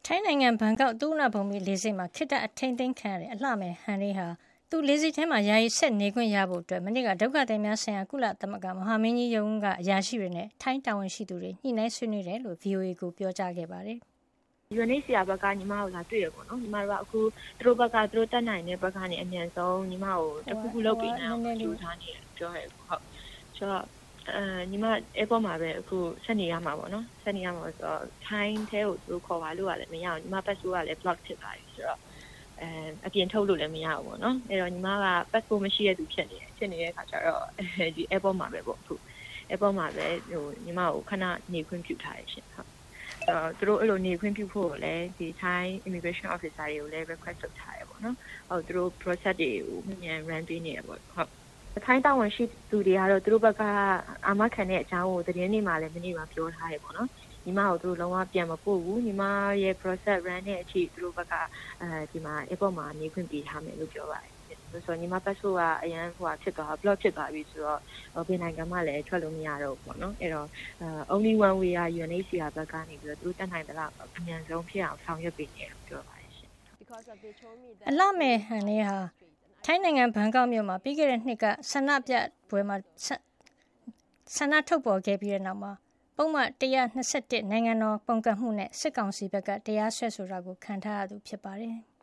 ထိုင်းနိုင်ငံဘန်ကောက်သုဝဏ္ဏဘူမိလေဆိပ်မှာခေတ္တအထိန်းသိမ်းခံရတဲ့အလှမယ်ဟန်လေးဟာသူလေဆိပ်ထဲမှာယာယီဆက်နေခွင့်ရဖို့မနေ့ကဒုက္ခသည်များဆိုင်ရာကုလသမဂ္ဂမဟာမင်းကြီးရုံးကအရာရှိတွေနဲ့ထိုင်းတာဝန်ရှိသူတွေညှိနှိုင်းဆွေးနွေးတယ်လို့ VOA ကိုပြောကြားခဲ့ပါတယ်။ UNHCR ဘက်ကညီမကိုလာတွေ့ရပေါ့နော်ညီမတို့ကအခုသူတို့ဘက်ကသူတို့တက်နိုင်တဲ့ဘက်ကနေအမြန်ဆုံးညီမကိုတခုခုလုပ်ပေးနိုင်အောင်ကြိုးစားနေတယ်ပြောရဲဟုတ်ဆိုတော့ညီမ airport မှာပဲအခုဆက်နေရမှာပေါ့နော်ဆက်နေရမှာဆိုတော့ time ထဲကိုသူတို့ခေါ်ပါလို့ရတယ်မရအောင်ညီမ passport ကလည်း block ဖြစ်သွားပြီဆိုတော့အပြင်ထုတ်လို့လည်းမရဘူးပေါ့နော်အဲ့တော့ညီမက passport မရှိတဲ့သူဖြစ်နေတဲ့အခါကျတော့ဒီ airport မှာပဲပေါ့အခု airport မှာပဲဟိုညီမကိုခဏနေခွင့်ပြုထားရရှင်ဟုတ်သူတို့အဲ့လိုနေခွင့်ပြုဖို့လည်းဒီ Thai immigration officer တွေကိုလည်း request လုပ်ထားရပေါ့နော်ဟုတ်သူတို့ process တွေကိုမြန် run ပေးနေရပေါ့ဟုတ်ထိုင်းတာဝန်ရှိသူတွေကတော့သူတို့ဘက်ကအာမခံတဲ့အကြောင်းကိုသတင်းတွေမှာလည်းမနေ့ကပြောထားရပေါ့နော်ညီမကိုသူတို့လုံးဝပြန်မပို့ဘူးညီမရဲ့ process run တဲ့အထိသူတို့ဘက်ကဒီမှာ airport မှာနေခွင့်ပေးထားမယ်လို့ပြောပါတယ်ဆိုတော့ညီမ passport ကအရန်ဖြစ်သွား block ဖြစ်သွားပြီဆိုတော့ဘယ်နိုင်ငံမှလည်းထွက်လို့မရတော့ဘူးပေါ့နော်အဲ့တော့only one way က UNHCR ဘက်ကနေပြီးတော့သူတို့တက်နိုင်သလားအမြန်ဆုံးဖြစ်အောင်ဆောင်ရွက်ပေးနေတယ်လို့ပြောပါတယ်ရှင်အလှမယ်ဟန်လေးဟာထိုင်းနိုင်ငံဘန်ကောက်မြို့မှာပြီးခဲ့တဲ့နှစ်ကဆန္ဒပြပွဲမှာဆန္ဒထုတ်ပေါ်ခဲ့ပြီးတဲ့နောက်မှာပုံမှန်121နိုင်ငံတော်ပုန်ကန်မှုနဲ့စစ်ကောင်စီဘက်ကတရားစွဲဆိုတာကိုခံထားရသူဖြစ်ပါတယ်။